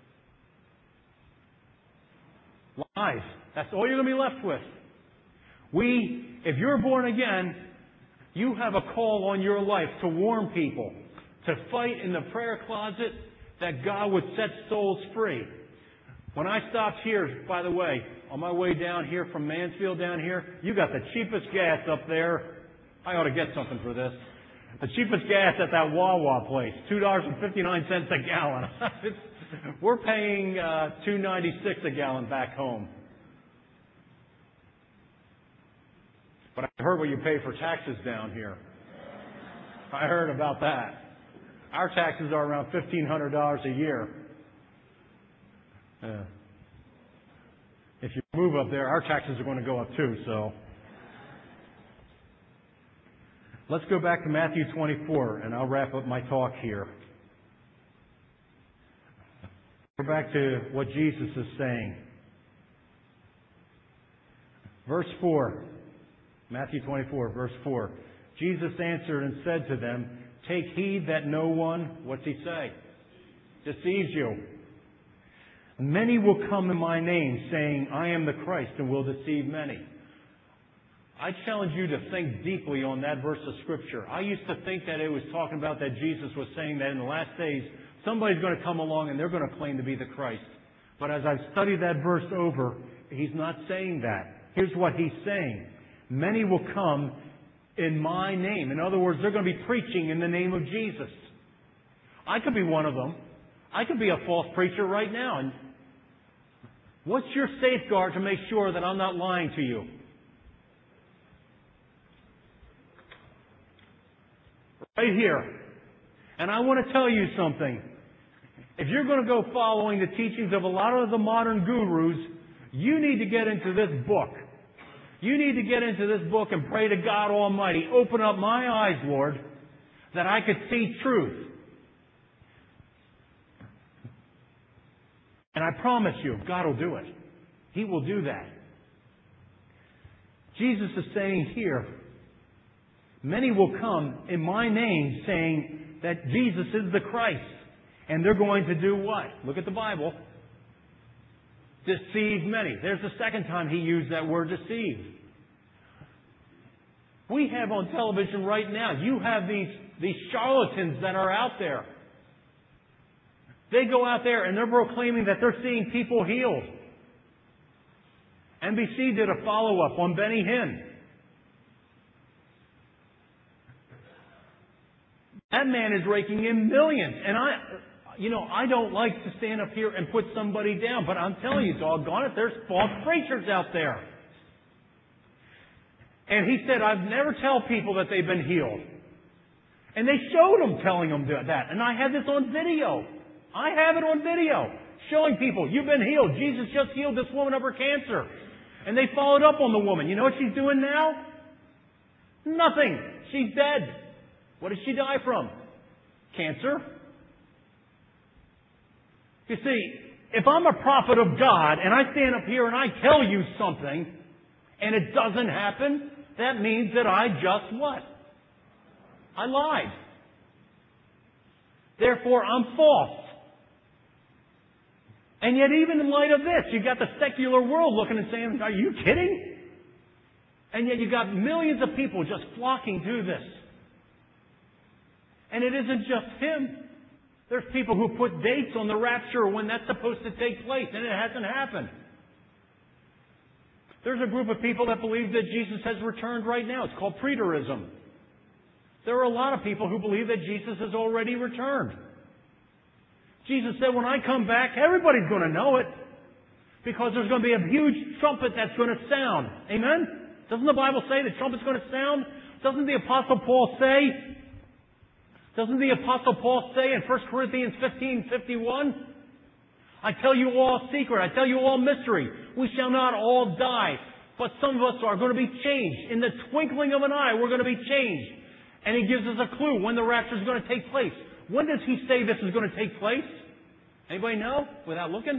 Lies. That's all you're going to be left with. If you're born again, you have a call on your life to warn people, to fight in the prayer closet that God would set souls free. When I stopped here, by the way, on my way down here from Mansfield down here, you got the cheapest gas up there. I ought to get something for this. The cheapest gas at that Wawa place, $2.59 a gallon. We're paying $2.96 a gallon back home. But I heard what you pay for taxes down here. I heard about that. Our taxes are around $1,500 a year. If you move up there, our taxes are going to go up too, so. Let's go back to Matthew 24, and I'll wrap up my talk here. Go back to what Jesus is saying. Verse 4. Matthew 24, verse 4. Jesus answered and said to them, take heed that no one, what's he say? Deceives you. Many will come in my name, saying, I am the Christ, and will deceive many. I challenge you to think deeply on that verse of Scripture. I used to think that it was talking about that Jesus was saying that in the last days, somebody's going to come along and they're going to claim to be the Christ. But as I've studied that verse over, he's not saying that. Here's what he's saying. Many will come in my name. In other words, they're going to be preaching in the name of Jesus. I could be one of them. I could be a false preacher right now. And what's your safeguard to make sure that I'm not lying to you? Right here. And I want to tell you something. If you're going to go following the teachings of a lot of the modern gurus, you need to get into this book. You need to get into this book and pray to God Almighty. Open up my eyes, Lord, that I could see truth. And I promise you, God will do it. He will do that. Jesus is saying here, many will come in my name saying that Jesus is the Christ. And they're going to do what? Look at the Bible. Deceive many. There's the second time he used that word, deceive. We have on television right now, you have these charlatans that are out there. They go out there and they're proclaiming that they're seeing people healed. NBC did a follow-up on Benny Hinn. That man is raking in millions. And I don't like to stand up here and put somebody down, but I'm telling you, doggone it, there's false preachers out there. And he said, I've never tell people that they've been healed. And they showed him telling them that. And I had this on video. I have it on video. Showing people, you've been healed. Jesus just healed this woman of her cancer. And they followed up on the woman. You know what she's doing now? Nothing. She's dead. What did she die from? Cancer. You see, if I'm a prophet of God and I stand up here and I tell you something and it doesn't happen, that means that I just what? I lied. Therefore, I'm false. And yet, even in light of this, you've got the secular world looking and saying, are you kidding? And yet you've got millions of people just flocking to this. And it isn't just him. There's people who put dates on the rapture when that's supposed to take place, and it hasn't happened. There's a group of people that believe that Jesus has returned right now. It's called preterism. There are a lot of people who believe that Jesus has already returned. Jesus said, when I come back, everybody's going to know it. Because there's going to be a huge trumpet that's going to sound. Amen? Doesn't the Bible say the trumpet's going to sound? Doesn't the Apostle Paul say in 1 Corinthians 15:51? I tell you all a secret. I tell you all mystery. We shall not all die. But some of us are going to be changed. In the twinkling of an eye, we're going to be changed. And he gives us a clue when the rapture is going to take place. When does he say this is going to take place? Anybody know without looking?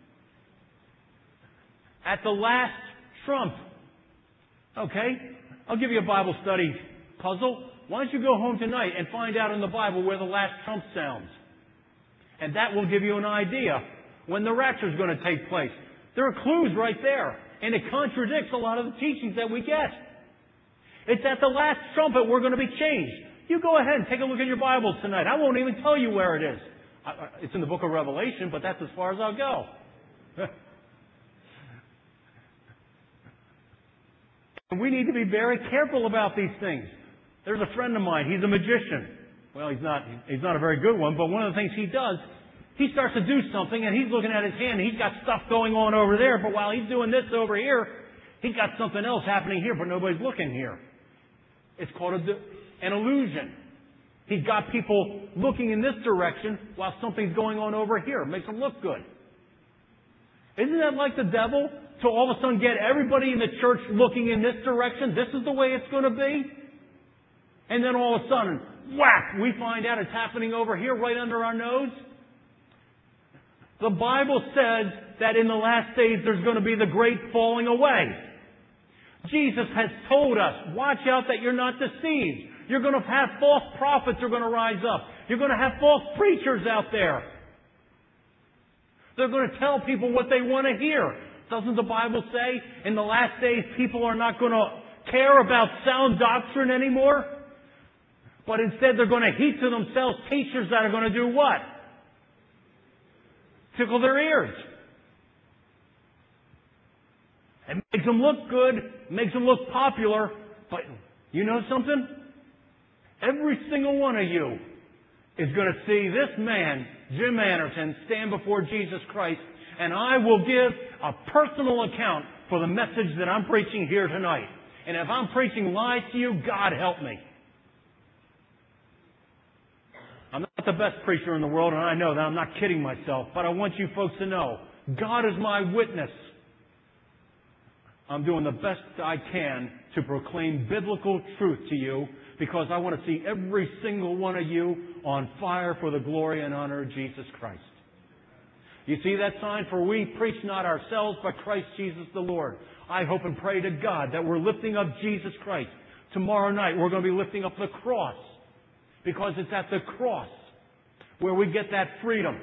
At the last trump. Okay? I'll give you a Bible study puzzle. Why don't you go home tonight and find out in the Bible where the last trump sounds? And that will give you an idea when the rapture is going to take place. There are clues right there. And it contradicts a lot of the teachings that we get. It's at the last trumpet we're going to be changed. You go ahead and take a look at your Bibles tonight. I won't even tell you where it is. It's in the book of Revelation, but that's as far as I'll go. And we need to be very careful about these things. There's a friend of mine. He's a magician. Well, he's not a very good one, but one of the things he does, he starts to do something, and he's looking at his hand, and he's got stuff going on over there, but while he's doing this over here, he's got something else happening here, but nobody's looking here. It's called an illusion. He's got people looking in this direction while something's going on over here. It makes them look good. Isn't that like the devil? To all of a sudden get everybody in the church looking in this direction. This is the way it's going to be. And then all of a sudden, whack, we find out it's happening over here right under our nose. The Bible says that in the last days there's going to be the great falling away. Jesus has told us, watch out that you're not deceived. You're going to have false prophets who are going to rise up. You're going to have false preachers out there. They're going to tell people what they want to hear. Doesn't the Bible say in the last days people are not going to care about sound doctrine anymore. But instead they're going to heap to themselves teachers that are going to do what? Tickle their ears. It makes them look good, makes them look popular, but you know something? Every single one of you is going to see this man, Jim Anderson, stand before Jesus Christ, and I will give a personal account for the message that I'm preaching here tonight. And if I'm preaching lies to you, God help me. I'm not the best preacher in the world, and I know that. I'm not kidding myself, but I want you folks to know, God is my witness. I'm doing the best I can to proclaim biblical truth to you, because I want to see every single one of you on fire for the glory and honor of Jesus Christ. You see that sign? For we preach not ourselves, but Christ Jesus the Lord. I hope and pray to God that we're lifting up Jesus Christ. Tomorrow night we're going to be lifting up the cross, because it's at the cross where we get that freedom.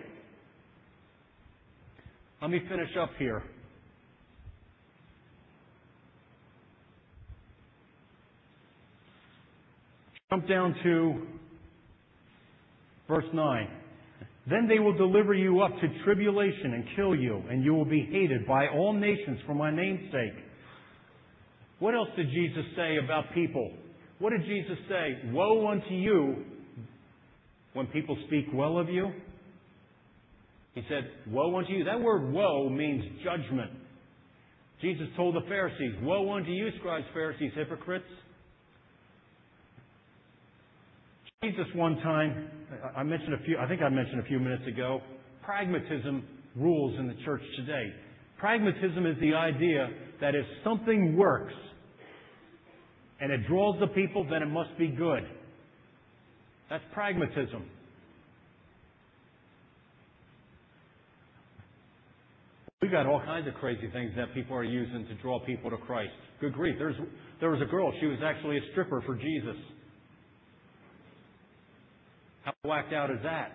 Let me finish up here. Jump down to verse 9. Then they will deliver you up to tribulation and kill you, and you will be hated by all nations for my name's sake. What else did Jesus say about people? What did Jesus say? Woe unto you when people speak well of you. He said, woe unto you. That word woe means judgment. Jesus told the Pharisees, woe unto you, scribes, Pharisees, hypocrites. Jesus one time, I think I mentioned a few minutes ago, pragmatism rules in the church today. Pragmatism is the idea that if something works and it draws the people, then it must be good. That's pragmatism. We've got all kinds of crazy things that people are using to draw people to Christ. Good grief. There was a girl, she was actually a stripper for Jesus. How whacked out is that?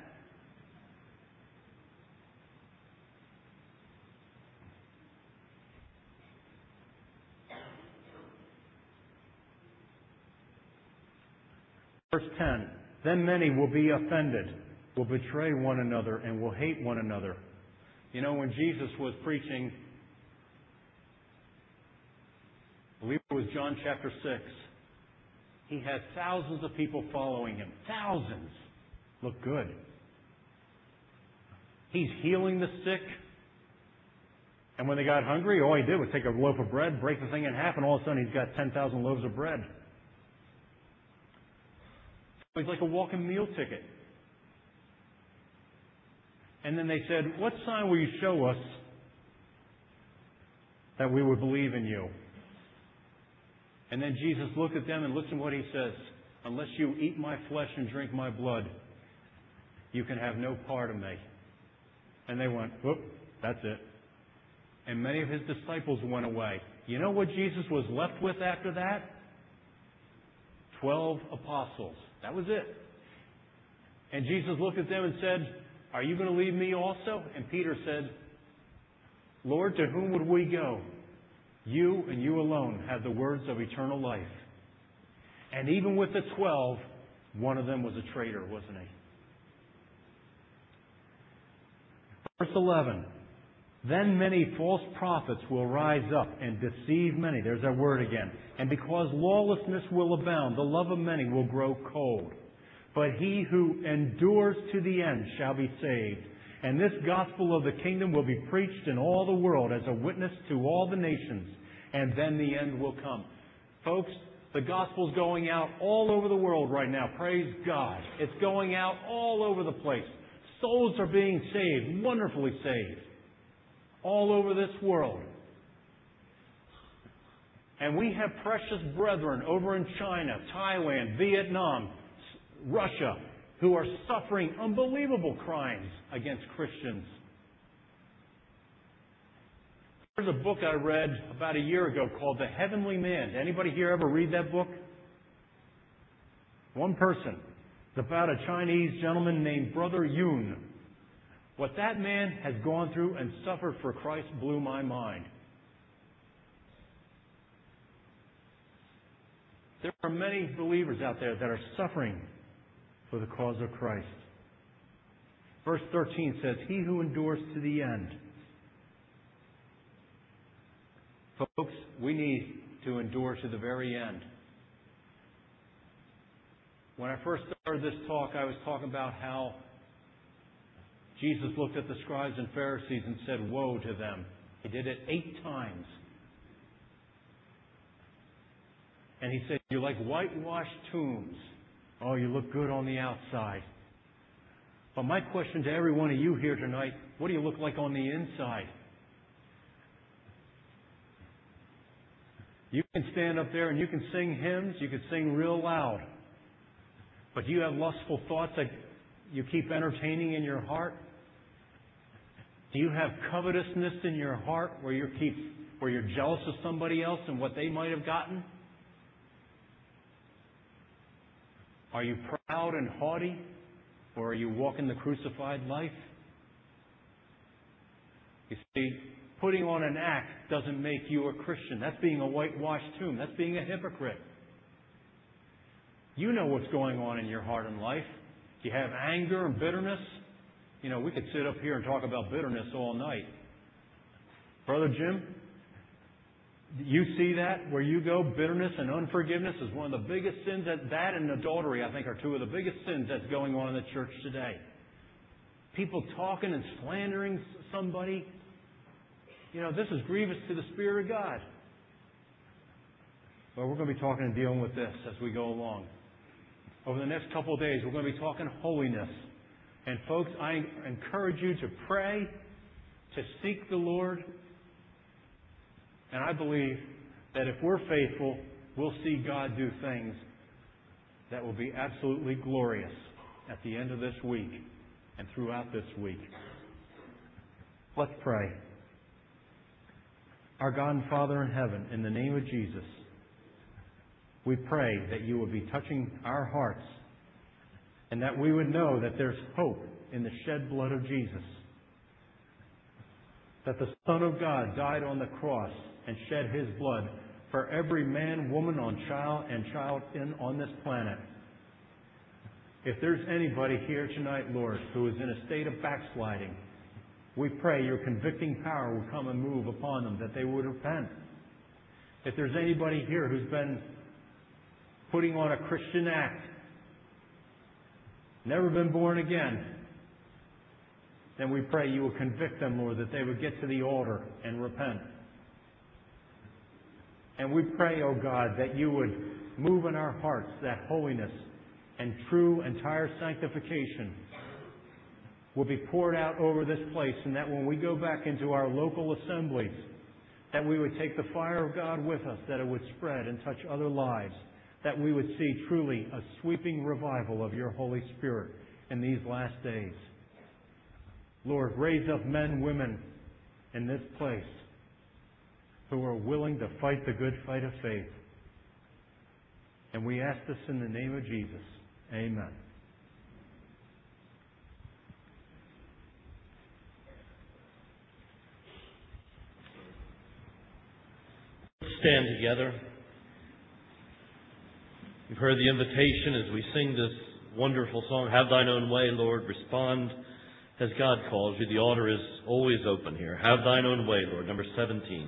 Verse 10, then many will be offended, will betray one another, and will hate one another. You know, when Jesus was preaching, I believe it was John chapter 6, he had thousands of people following him. Thousands. Look good. He's healing the sick. And when they got hungry, all he did was take a loaf of bread, break the thing in half, and all of a sudden he's got 10,000 loaves of bread. He's like a walking meal ticket. And then they said, what sign will you show us that we would believe in you? And then Jesus looked at them and listen to what he says. Unless you eat my flesh and drink my blood, you can have no part of me. And they went, whoop, that's it. And many of his disciples went away. You know what Jesus was left with after that? 12 apostles. That was it. And Jesus looked at them and said, are you going to leave me also? And Peter said, Lord, to whom would we go? You and you alone have the words of eternal life. And even with the 12, one of them was a traitor, wasn't he? Verse 11. Then many false prophets will rise up and deceive many. There's that word again. And because lawlessness will abound, the love of many will grow cold. But he who endures to the end shall be saved. And this gospel of the kingdom will be preached in all the world as a witness to all the nations. And then the end will come. Folks, the gospel's going out all over the world right now. Praise God. It's going out all over the place. Souls are being saved, wonderfully saved, all over this world. And we have precious brethren over in China, Thailand, Vietnam, Russia, who are suffering unbelievable crimes against Christians. There's a book I read about a year ago called The Heavenly Man. Anybody here ever read that book? One person. It's about a Chinese gentleman named Brother Yun. What that man has gone through and suffered for Christ blew my mind. There are many believers out there that are suffering for the cause of Christ. Verse 13 says, "He who endures to the end." Folks, we need to endure to the very end. When I first started this talk, I was talking about how Jesus looked at the scribes and Pharisees and said, "Woe to them." He did it 8 times. And He said, "You're like whitewashed tombs. Oh, you look good on the outside. But my question to every one of you here tonight, what do you look like on the inside?" You can stand up there and you can sing hymns, you can sing real loud. But do you have lustful thoughts that you keep entertaining in your heart? Do you have covetousness in your heart where you're jealous of somebody else and what they might have gotten? Are you proud and haughty? Or are you walking the crucified life? You see, putting on an act doesn't make you a Christian. That's being a whitewashed tomb. That's being a hypocrite. You know what's going on in your heart and life. Do you have anger and bitterness? You know, we could sit up here and talk about bitterness all night. Brother Jim, you see that where you go? Bitterness and unforgiveness is one of the biggest sins. That and adultery, I think, are 2 of the biggest sins that's going on in the church today. People talking and slandering somebody. You know, this is grievous to the Spirit of God. Well, we're going to be talking and dealing with this as we go along. Over the next couple of days, we're going to be talking holiness. And folks, I encourage you to pray, to seek the Lord. And I believe that if we're faithful, we'll see God do things that will be absolutely glorious at the end of this week and throughout this week. Let's pray. Our God and Father in heaven, in the name of Jesus, we pray that you would be touching our hearts and that we would know that there's hope in the shed blood of Jesus. That the Son of God died on the cross and shed His blood for every man, woman, child on this planet. If there's anybody here tonight, Lord, who is in a state of backsliding, we pray your convicting power will come and move upon them, that they would repent. If there's anybody here who's been putting on a Christian act, never been born again, then we pray you will convict them, Lord, that they would get to the altar and repent. And we pray, O God, that you would move in our hearts that holiness and true entire sanctification will be poured out over this place, and that when we go back into our local assemblies, that we would take the fire of God with us, that it would spread and touch other lives, that we would see truly a sweeping revival of your Holy Spirit in these last days. Lord, raise up men, women in this place who are willing to fight the good fight of faith. And we ask this in the name of Jesus. Amen. Stand together. You've heard the invitation as we sing this wonderful song, Have Thine Own Way, Lord. Respond as God calls you. The altar is always open here. Have Thine Own Way, Lord. Number 17.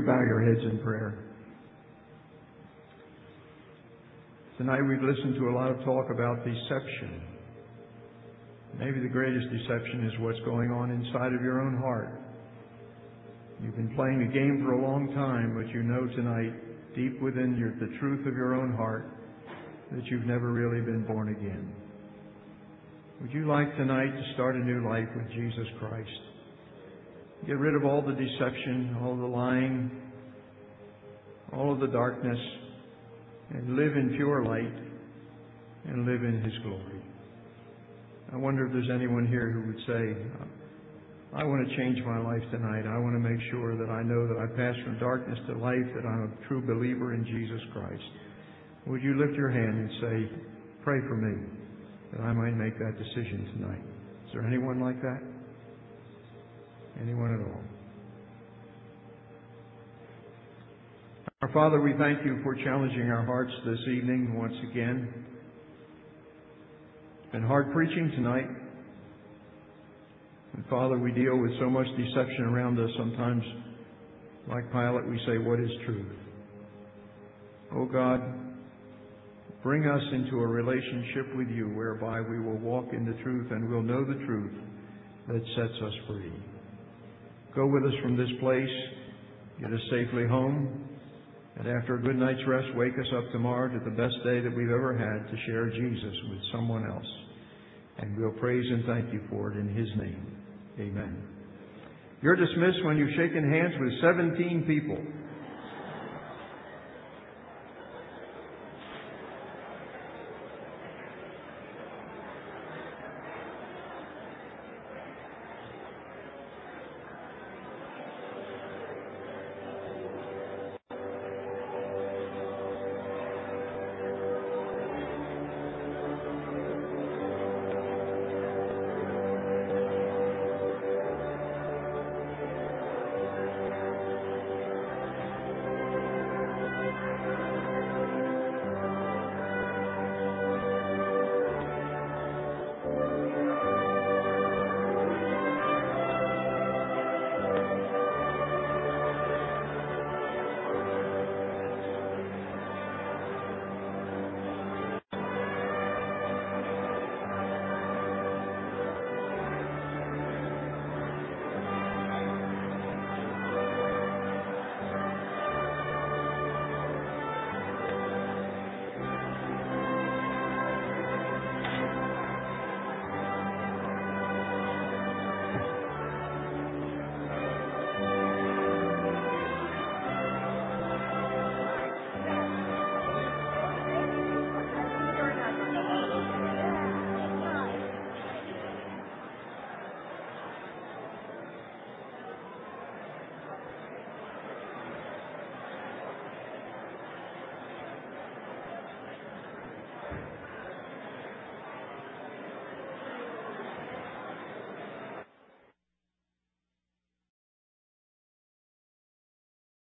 bow your heads in prayer? Tonight we've listened to a lot of talk about deception. Maybe the greatest deception is what's going on inside of your own heart. You've been playing a game for a long time, but you know tonight, deep within the truth of your own heart, that you've never really been born again. Would you like tonight to start a new life with Jesus Christ? Get rid of all the deception, all the lying, all of the darkness, and live in pure light and live in His glory. I wonder if there's anyone here who would say, I want to change my life tonight. I want to make sure that I know that I pass from darkness to life, that I'm a true believer in Jesus Christ. Would you lift your hand and say, pray for me, that I might make that decision tonight? Is there anyone like that? Anyone at all? Our Father, we thank you for challenging our hearts this evening once again. It's been hard preaching tonight. And Father, we deal with so much deception around us. Sometimes, like Pilate, we say, what is truth? Oh God, bring us into a relationship with you whereby we will walk in the truth and we'll know the truth that sets us free. Go with us from this place, get us safely home, and after a good night's rest, wake us up tomorrow to the best day that we've ever had to share Jesus with someone else. And we'll praise and thank you for it in His name. Amen. You're dismissed when you've shaken hands with 17 people.